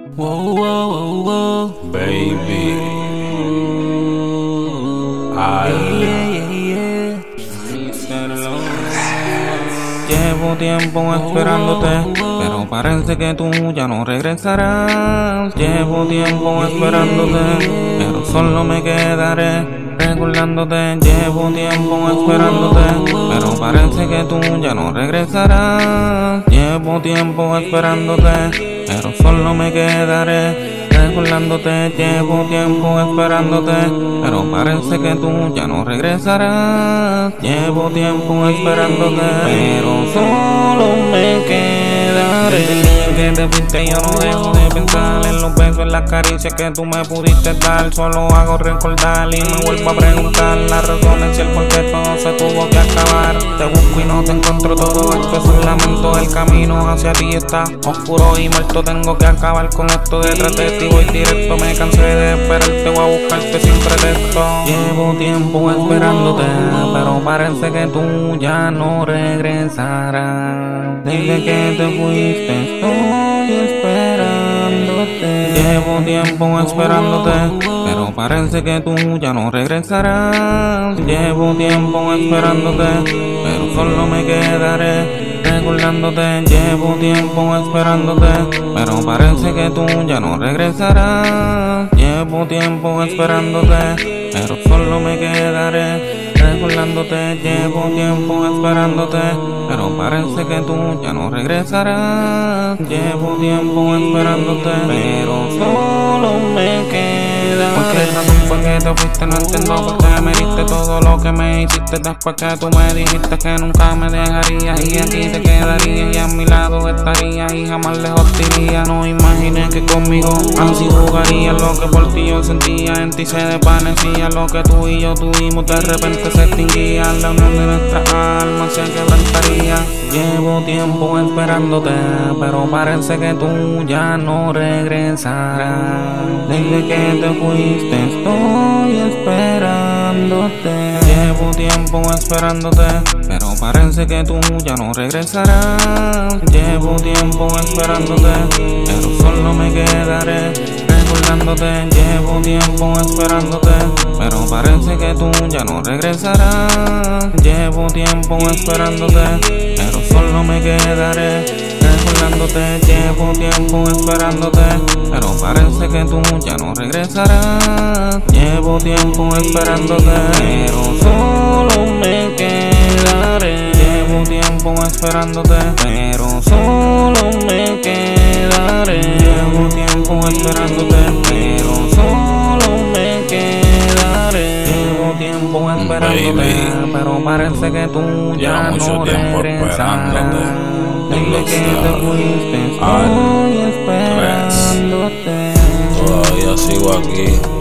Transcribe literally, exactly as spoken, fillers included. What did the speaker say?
Wow, wow, wow, wow. Baby, ay, Yeah, yeah, yeah. Llevo tiempo esperándote, pero parece que tú ya no regresarás. Llevo tiempo esperándote, pero solo me quedaré recordándote. Llevo tiempo esperándote, pero parece que tú ya no regresarás. Llevo tiempo esperándote, pero solo me quedaré recordándote. Llevo tiempo esperándote, pero parece que tú ya no regresarás. Llevo tiempo esperándote, pero solo me quedaré. Desde el día que te fuiste yo no dejo de pensar en los besos, en las caricias que tú me pudiste dar. Solo hago recordar y me vuelvo a preguntar las razones y el por qué todo se tuvo que acabar. Te busco y no te encuentro, todo esto es un lamento. El camino hacia ti está oscuro y muerto. Tengo que acabar con esto detrás de ti. Voy directo, me cansé de esperarte, voy a buscarte sin pretexto. Llevo tiempo esperándote, pero parece que tú ya no regresarás. Desde que te fuiste estoy esperándote. Llevo tiempo esperándote, pero parece que tú ya no regresarás. Llevo tiempo esperándote, pero solo me quedaré recordándote. Llevo tiempo esperándote, pero parece que tú ya no regresarás. Llevo tiempo esperándote, pero solo me quedaré recordándote. Llevo tiempo esperándote, pero parece que tú ya no regresarás. Llevo tiempo esperándote, pero solo me quedaré. ¿Por qué razón fue que te fuiste? No entiendo por qué me diste todo lo que me hiciste después que tú me dijiste que nunca me dejarías y aquí te quedarías y a mi lado estarías y jamás lejos te iría. No imaginé que conmigo así jugarías. Lo que por ti yo sentía en ti se desvanecía. Lo que tú y yo tuvimos de repente se extinguía. La unión de nuestras almas se quebrantaría. Llevo tiempo esperándote, pero parece que tú ya no regresarás. Desde que te fuiste estoy esperándote. Llevo tiempo esperándote, pero parece que tú ya no regresarás. Llevo tiempo esperándote, pero solo me quedaré recordándote. Llevo tiempo esperándote, pero parece que tú ya no regresarás. Llevo tiempo esperándote, pero solo me quedaré recordándote. Llevo tiempo esperándote, pero parece que tú ya no regresarás. Llevo tiempo esperándote, pero solo me quedaré. Llevo tiempo esperándote, pero solo me quedaré. Llevo tiempo esperándote, pero solo me quedaré. Llevo tiempo esperándote, Baby, pero parece que tú lleva ya mucho no tiempo regresarás. esperándote. Desde que te fuiste Al estoy esperándote. Todavía sigo aquí.